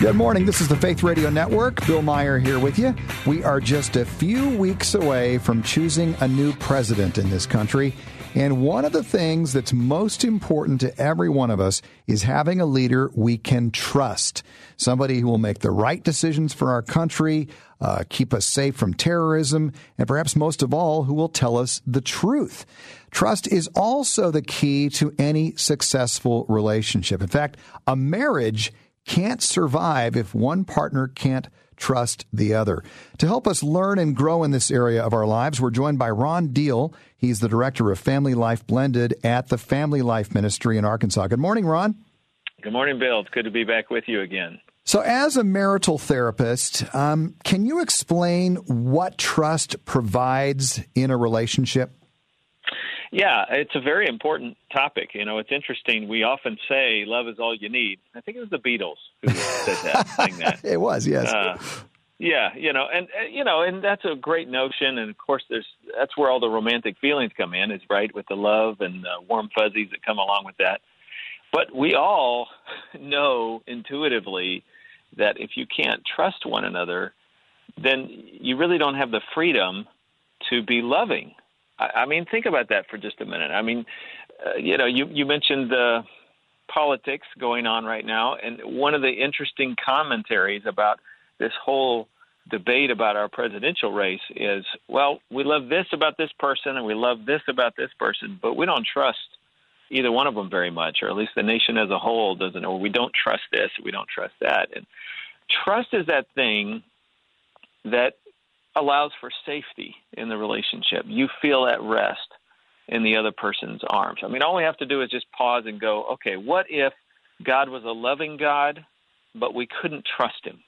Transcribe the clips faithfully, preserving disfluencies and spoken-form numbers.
Good morning. This is the Faith Radio Network. Bill Meyer here with you. We are just a few weeks away from choosing a new president in this country. And one of the things that's most important to every one of us is having a leader we can trust. Somebody who will make the right decisions for our country, uh, keep us safe from terrorism, and perhaps most of all, who will tell us the truth. Trust is also the key to any successful relationship. In fact, a marriage can't survive if one partner can't trust the other. To help us learn and grow in this area of our lives, we're joined by Ron Deal. He's the director of Family Life Blended at the Family Life Ministry in Arkansas. Good morning, Ron. Good morning, Bill. It's good to be back with you again. So as a marital therapist, um, can you explain what trust provides in a relationship? Yeah, it's a very important topic. You know, it's interesting. We often say love is all you need. I think it was the Beatles who said that, saying that. It was, yes. Uh, yeah, you know, and uh, you know, and that's a great notion. And of course, there's that's where all the romantic feelings come in, is right with the love and the warm fuzzies that come along with that. But we all know intuitively that if you can't trust one another, then you really don't have the freedom to be loving. I mean, think about that for just a minute. I mean, uh, you know, you, you mentioned the politics going on right now, and one of the interesting commentaries about this whole debate about our presidential race is, well, we love this about this person and we love this about this person, but we don't trust either one of them very much, or at least the nation as a whole doesn't, or we don't trust this, we don't trust that. And trust is that thing that allows for safety in the relationship. You feel at rest in the other person's arms. I mean, all we have to do is just pause and go, okay, what if God was a loving God, but we couldn't trust him?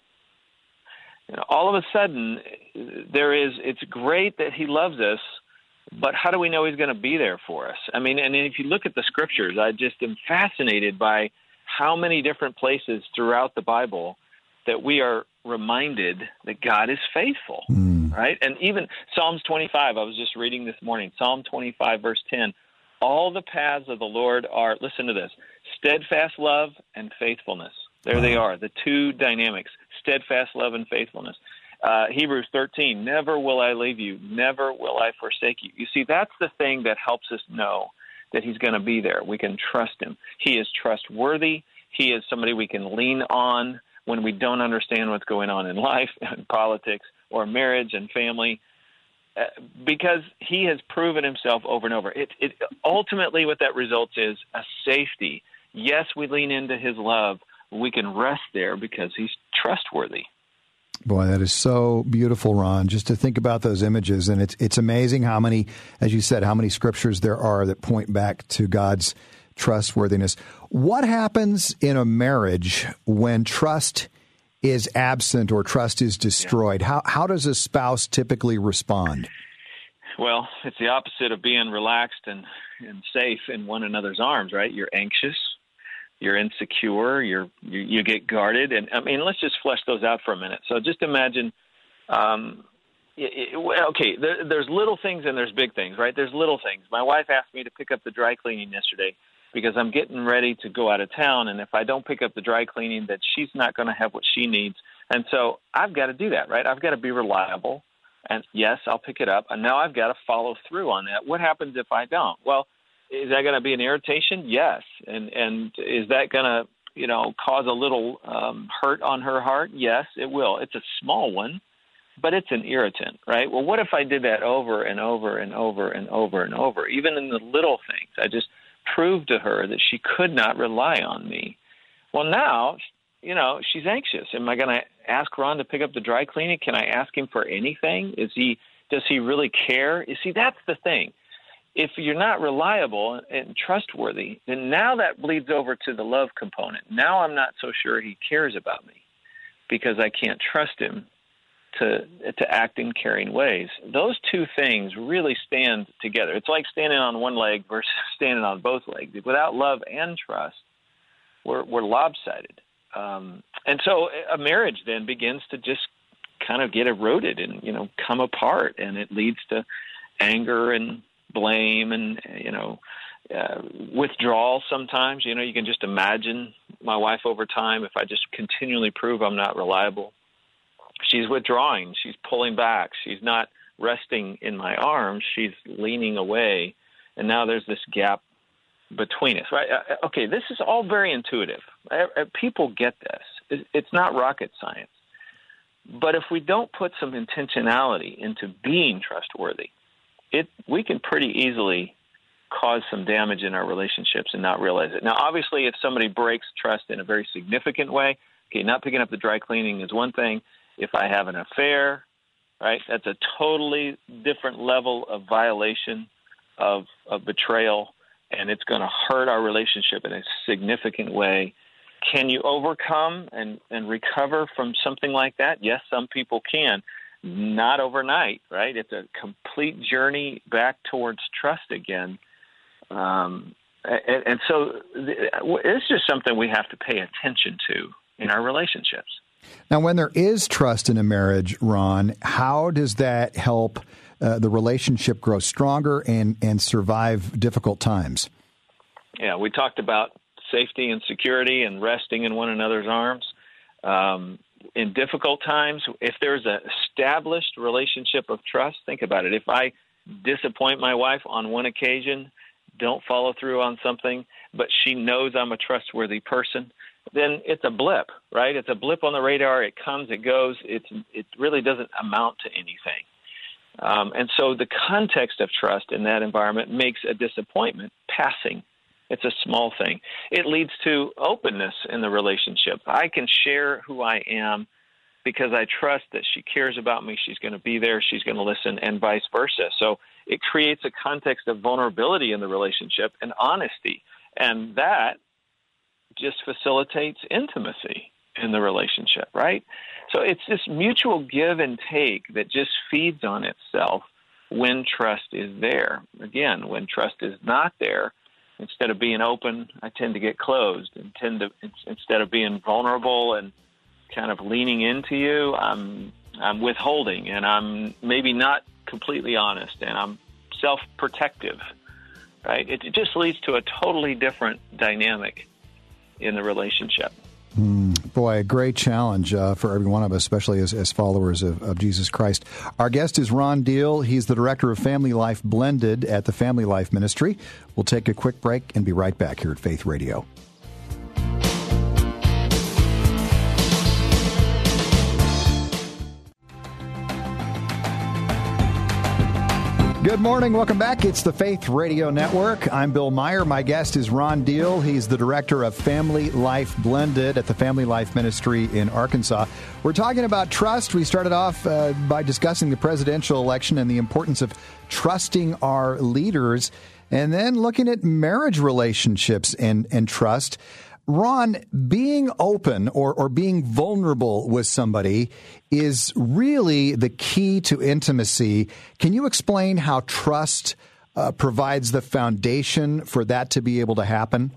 You know, all of a sudden, there is, it's great that he loves us, but how do we know he's going to be there for us? I mean, and if you look at the scriptures, I just am fascinated by how many different places throughout the Bible that we are reminded that God is faithful, mm. right? And even Psalms twenty-five, I was just reading this morning, Psalm twenty-five, verse ten, all the paths of the Lord are, listen to this, steadfast love and faithfulness. There wow. they are, the two dynamics, steadfast love and faithfulness. Uh, Hebrews thirteen, never will I leave you, never will I forsake you. You see, that's the thing that helps us know that he's going to be there. We can trust him. He is trustworthy. He is somebody we can lean on when we don't understand what's going on in life and politics or marriage and family, uh, because he has proven himself over and over. It, it ultimately what that results is a safety. Yes, we lean into his love. We can rest there because he's trustworthy. Boy, that is so beautiful, Ron, just to think about those images. And it's it's amazing how many, as you said, how many scriptures there are that point back to God's trustworthiness. What happens in a marriage when trust is absent or trust is destroyed? Yeah. How how does a spouse typically respond? Well, it's the opposite of being relaxed and, and safe in one another's arms, right? You're anxious, you're insecure, you're you, you get guarded, and I mean, let's just flesh those out for a minute. So just imagine, um, it, it, okay, there, there's little things and there's big things, right? There's little things. My wife asked me to pick up the dry cleaning yesterday, because I'm getting ready to go out of town, and if I don't pick up the dry cleaning, that she's not going to have what she needs. And so I've got to do that, right? I've got to be reliable. And yes, I'll pick it up. And now I've got to follow through on that. What happens if I don't? Well, is that going to be an irritation? Yes. And and is that going to, you know, cause a little um, hurt on her heart? Yes, it will. It's a small one, but it's an irritant, right? Well, what if I did that over and over and over and over and over, even in the little things? I just proved to her that she could not rely on me. Well, now, you know, she's anxious. Am I going to ask Ron to pick up the dry cleaning? Can I ask him for anything? Is he, does he really care? You see, that's the thing. If you're not reliable and trustworthy, then now that bleeds over to the love component. Now I'm not so sure he cares about me because I can't trust him to to act in caring ways. Those two things really stand together. It's like standing on one leg versus standing on both legs. Without love and trust, we're, we're lopsided. Um, and so a marriage then begins to just kind of get eroded and, you know, come apart, and it leads to anger and blame and, you know, uh, withdrawal sometimes. You know, you can just imagine my wife over time if I just continually prove I'm not reliable. She's withdrawing. She's pulling back. She's not resting in my arms. She's leaning away. And now there's this gap between us. Right? Okay, this is all very intuitive. People get this. It's not rocket science. But if we don't put some intentionality into being trustworthy, it we can pretty easily cause some damage in our relationships and not realize it. Now, obviously, if somebody breaks trust in a very significant way, okay, not picking up the dry cleaning is one thing. If I have an affair, right, that's a totally different level of violation of, of betrayal, and it's going to hurt our relationship in a significant way. Can you overcome and, and recover from something like that? Yes, some people can. Not overnight, right? It's a complete journey back towards trust again. Um, and, and so it's just something we have to pay attention to in our relationships. Now, when there is trust in a marriage, Ron, how does that help uh, the relationship grow stronger and, and survive difficult times? Yeah, we talked about safety and security and resting in one another's arms. Um, in difficult times, if there's an established relationship of trust, think about it. If I disappoint my wife on one occasion, don't follow through on something, but she knows I'm a trustworthy person, then it's a blip, right? It's a blip on the radar. It comes, it goes. It's, it really doesn't amount to anything. Um, and so the context of trust in that environment makes a disappointment passing. It's a small thing. It leads to openness in the relationship. I can share who I am because I trust that she cares about me. She's going to be there. She's going to listen, and vice versa. So it creates a context of vulnerability in the relationship and honesty. And that just facilitates intimacy in the relationship, right? So it's this mutual give and take that just feeds on itself when trust is there. Again, when trust is not there, instead of being open, I tend to get closed, and tend to instead of being vulnerable and kind of leaning into you, I'm I'm withholding, and I'm maybe not completely honest, and I'm self-protective, right? It, it just leads to a totally different dynamic in the relationship. Mm, boy, a great challenge uh, for every one of us, especially as, as followers of, of Jesus Christ. Our guest is Ron Deal. He's the director of Family Life Blended at the Family Life Ministry. We'll take a quick break and be right back here at Faith Radio. Good morning. Welcome back. It's the Faith Radio Network. I'm Bill Meyer. My guest is Ron Deal. He's the director of Family Life Blended at the Family Life Ministry in Arkansas. We're talking about trust. We started off uh, by discussing the presidential election and the importance of trusting our leaders, and then looking at marriage relationships and, and trust. Ron, being open or, or being vulnerable with somebody is really the key to intimacy. Can you explain how trust uh, provides the foundation for that to be able to happen?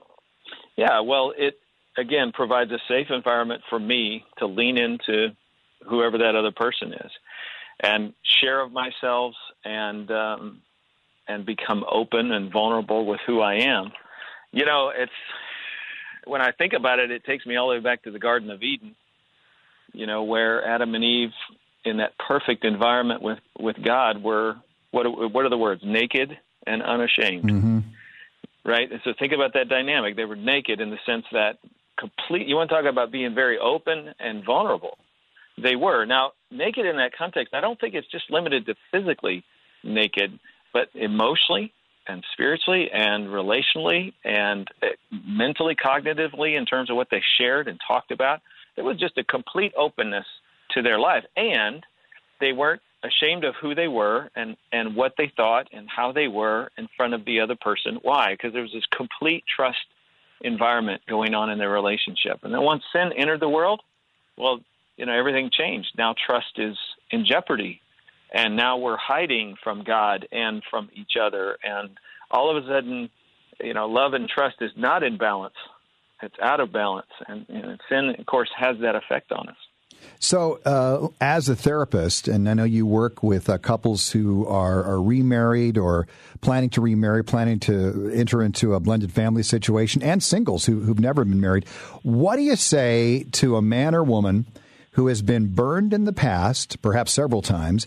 Yeah, well, it, again, provides a safe environment for me to lean into whoever that other person is and share of myself and um, and become open and vulnerable with who I am. You know, it's... when I think about it, it takes me all the way back to the Garden of Eden, you know, where Adam and Eve, in that perfect environment with, with God, were, what, what are the words? Naked and unashamed, mm-hmm. right? And so think about that dynamic. They were naked in the sense that complete, you want to talk about being very open and vulnerable. They were. Now, naked in that context, I don't think it's just limited to physically naked, but emotionally, and spiritually and relationally and mentally, cognitively, in terms of what they shared and talked about. There was just a complete openness to their life. And they weren't ashamed of who they were and, and what they thought and how they were in front of the other person. Why? Because there was this complete trust environment going on in their relationship. And then once sin entered the world, well, you know, everything changed. Now trust is in jeopardy. And now we're hiding from God and from each other. And all of a sudden, you know, love and trust is not in balance. It's out of balance. And, and sin, of course, has that effect on us. So uh, as a therapist, and I know you work with uh, couples who are, are remarried or planning to remarry, planning to enter into a blended family situation, and singles who, who've never been married, what do you say to a man or woman who has been burned in the past, perhaps several times?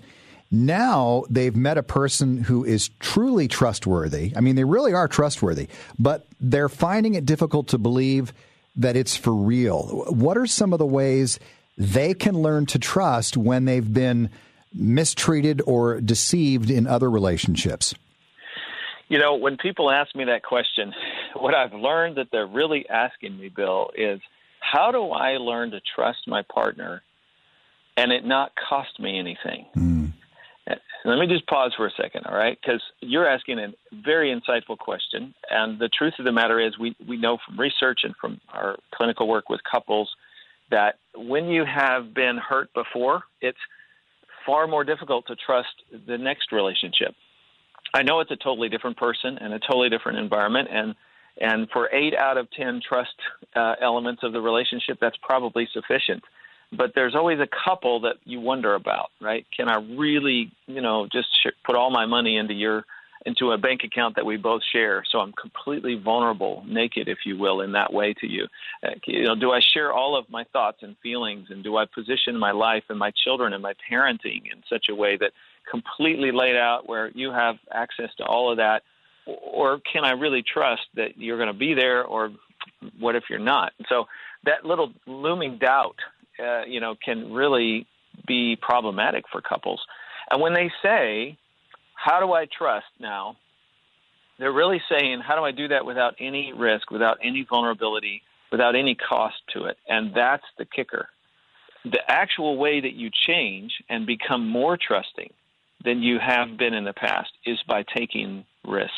Now they've met a person who is truly trustworthy. I mean, they really are trustworthy, but they're finding it difficult to believe that it's for real. What are some of the ways they can learn to trust when they've been mistreated or deceived in other relationships? You know, when people ask me that question, what I've learned that they're really asking me, Bill, is how do I learn to trust my partner and it not cost me anything? Mm. Let me just pause for a second, all right? Because you're asking a very insightful question. And the truth of the matter is we, we know from research and from our clinical work with couples that when you have been hurt before, it's far more difficult to trust the next relationship. I know it's a totally different person and a totally different environment, and and for eight out of ten trust uh, elements of the relationship, that's probably sufficient. But there's always a couple that you wonder about, right? Can I really, you know, just sh- put all my money into your into a bank account that we both share, so I'm completely vulnerable, naked, if you will, in that way to you? Uh, you know, do I share all of my thoughts and feelings, and do I position my life and my children and my parenting in such a way that completely laid out where you have access to all of that? Or can I really trust that you're going to be there, or what if you're not? So that little looming doubt, uh, you know, can really be problematic for couples. And when they say, how do I trust now? They're really saying, how do I do that without any risk, without any vulnerability, without any cost to it? And that's the kicker. The actual way that you change and become more trusting than you have been in the past is by taking risk.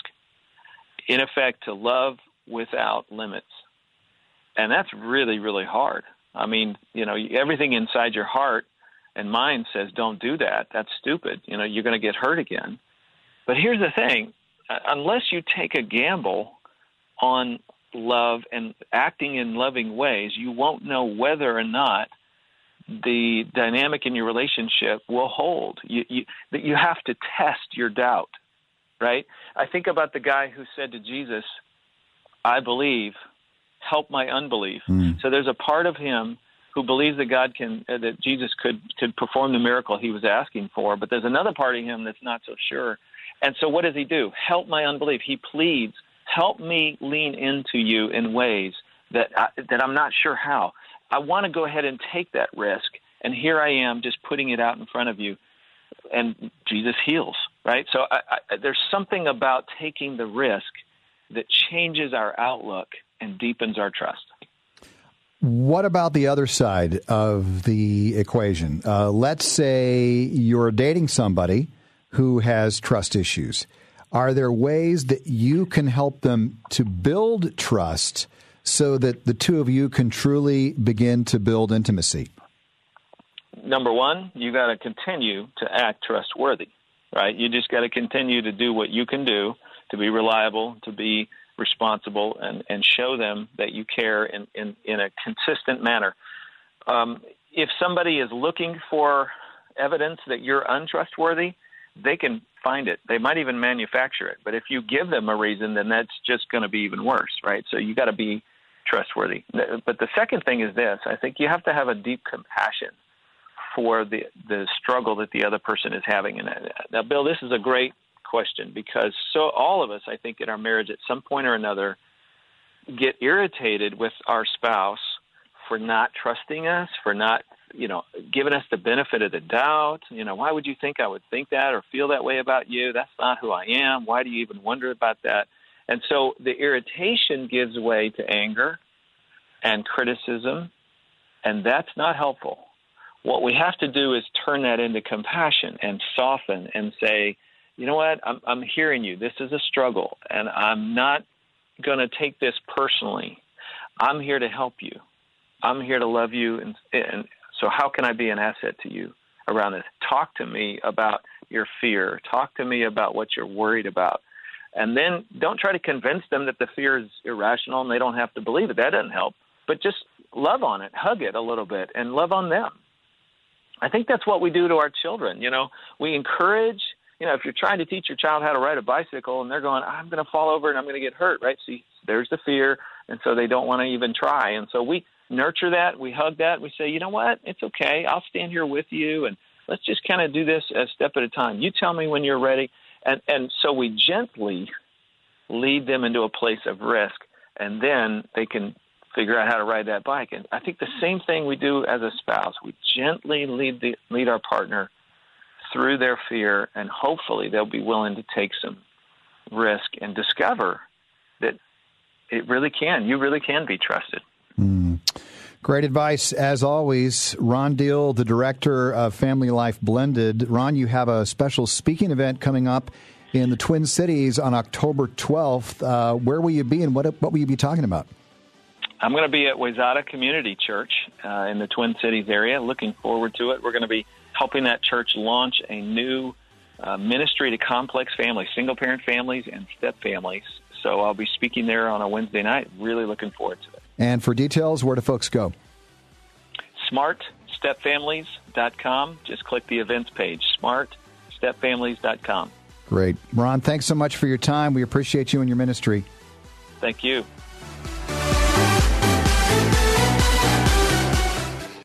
In effect, to love without limits. And that's really, really hard. I mean, you know, everything inside your heart and mind says, don't do that. That's stupid. You know, you're going to get hurt again. But here's the thing, unless you take a gamble on love and acting in loving ways, you won't know whether or not the dynamic in your relationship will hold. You, you, you have to test your doubt, right? I think about the guy who said to Jesus, I believe, help my unbelief. Mm. So there's a part of him who believes that God can, uh, that Jesus could, could perform the miracle he was asking for, but there's another part of him that's not so sure. And so what does he do? Help my unbelief. He pleads, help me lean into you in ways that I, that I'm not sure how. I want to go ahead and take that risk, and here I am just putting it out in front of you, and Jesus heals, right? So I, I, there's something about taking the risk that changes our outlook and deepens our trust. What about the other side of the equation? Uh, let's say you're dating somebody who has trust issues. Are there ways that you can help them to build trust so that the two of you can truly begin to build intimacy? Number one, you got to continue to act trustworthy, right? You just got to continue to do what you can do to be reliable, to be responsible, and, and show them that you care in, in, in a consistent manner. Um, if somebody is looking for evidence that you're untrustworthy, they can find it. They might even manufacture it. But if you give them a reason, then that's just going to be even worse, right? So you got to be trustworthy. But the second thing is this. I think you have to have a deep compassion for the, the struggle that the other person is having. And now, Bill, this is a great question because so all of us, I think, in our marriage at some point or another get irritated with our spouse for not trusting us, for not, you know, giving us the benefit of the doubt. You know, why would you think I would think that or feel that way about you? That's not who I am. Why do you even wonder about that? And so the irritation gives way to anger and criticism, and that's not helpful. What we have to do is turn that into compassion and soften and say, you know what, I'm, I'm hearing you. This is a struggle, and I'm not going to take this personally. I'm here to help you. I'm here to love you, and, and so how can I be an asset to you around this? Talk to me about your fear. Talk to me about what you're worried about. And then don't try to convince them that the fear is irrational and they don't have to believe it. That doesn't help. But just love on it, hug it a little bit, and love on them. I think that's what we do to our children. You know, we encourage, you know, if you're trying to teach your child how to ride a bicycle and they're going, I'm going to fall over and I'm going to get hurt, right? See, there's the fear. And so they don't want to even try. And so we nurture that. We hug that. We say, you know what? It's okay. I'll stand here with you. And let's just kind of do this a step at a time. You tell me when you're ready. And, and so we gently lead them into a place of risk, and then they can figure out how to ride that bike. And I think the same thing we do as a spouse. We gently lead the, lead our partner through their fear, and hopefully they'll be willing to take some risk and discover that it really can. You really can be trusted. Mm. Great advice, as always. Ron Deal, the director of Family Life Blended. Ron, you have a special speaking event coming up in the Twin Cities on October twelfth. Uh, where will you be, and what what will you be talking about? I'm going to be at Wayzata Community Church uh, in the Twin Cities area. Looking forward to it. We're going to be helping that church launch a new uh, ministry to complex families, single-parent families and step families. So I'll be speaking there on a Wednesday night. Really looking forward to it. And for details, where do folks go? smart step families dot com. Just click the events page, smart step families dot com. Great. Ron, thanks so much for your time. We appreciate you and your ministry. Thank you.